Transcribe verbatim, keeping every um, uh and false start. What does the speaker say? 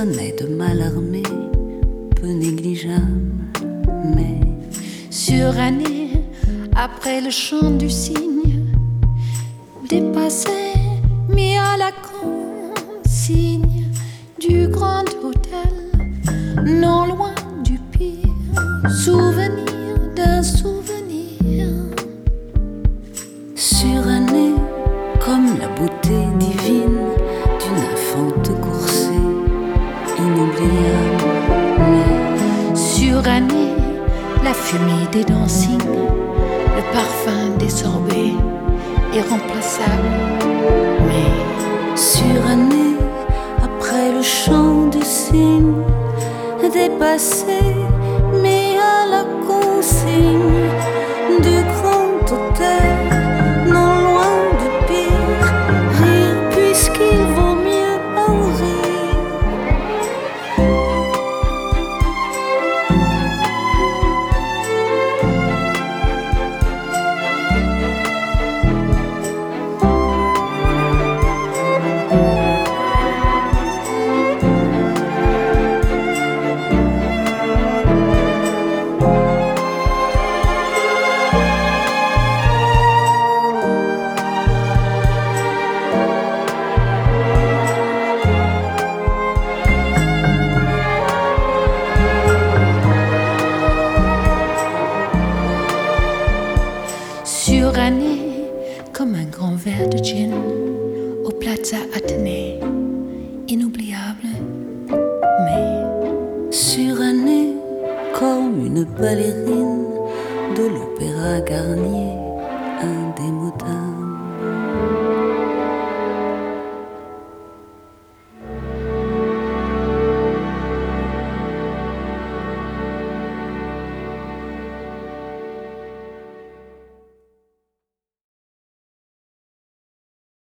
sonnet de Mallarmé, peu négligeable, mais surannée après le chant du cygne, dépassé, mis à la consigne du grand hôtel, non loin du pire souvenir d'un souvenir. surannée comme la beauté divine d'une infante coursée, inoubliable, mais surannée, la fumée des dancings, le parfum des sorbets, irremplaçable, mais surannée après le chant du cygne, dépassé, mais à la consigne du grand hôtel, non loin du pire, rire puisqu'il vaut mieux en rire. surannée comme un grand verre de gin au Plaza Athénée, inoubliable, mais surannée comme une ballerine de l'opéra Garnier, indémodable.